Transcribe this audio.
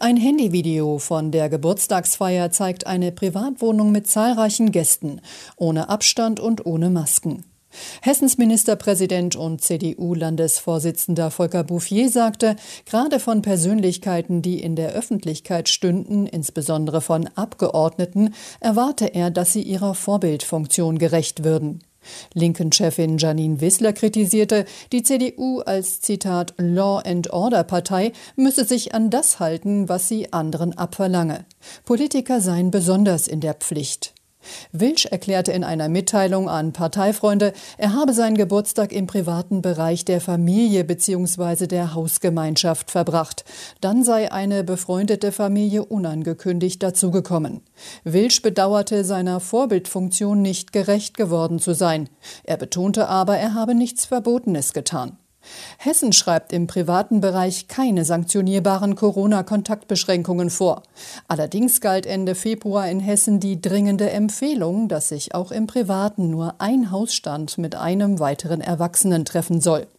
Ein Handyvideo von der Geburtstagsfeier zeigt eine Privatwohnung mit zahlreichen Gästen, ohne Abstand und ohne Masken. Hessens Ministerpräsident und CDU-Landesvorsitzender Volker Bouffier sagte, gerade von Persönlichkeiten, die in der Öffentlichkeit stünden, insbesondere von Abgeordneten, erwarte er, dass sie ihrer Vorbildfunktion gerecht würden. Linken-Chefin Jeanine Wissler kritisierte, die CDU als, Zitat, Law-and-Order-Partei müsse sich an das halten, was sie anderen abverlange. Politiker seien besonders in der Pflicht. Wilsch erklärte in einer Mitteilung an Parteifreunde, er habe seinen Geburtstag im privaten Bereich der Familie bzw. der Hausgemeinschaft verbracht. Dann sei eine befreundete Familie unangekündigt dazugekommen. Wilsch bedauerte, seiner Vorbildfunktion nicht gerecht geworden zu sein. Er betonte aber, er habe nichts Verbotenes getan. Hessen schreibt im privaten Bereich keine sanktionierbaren Corona-Kontaktbeschränkungen vor. Allerdings galt Ende Februar in Hessen die dringende Empfehlung, dass sich auch im Privaten nur ein Hausstand mit einem weiteren Erwachsenen treffen soll.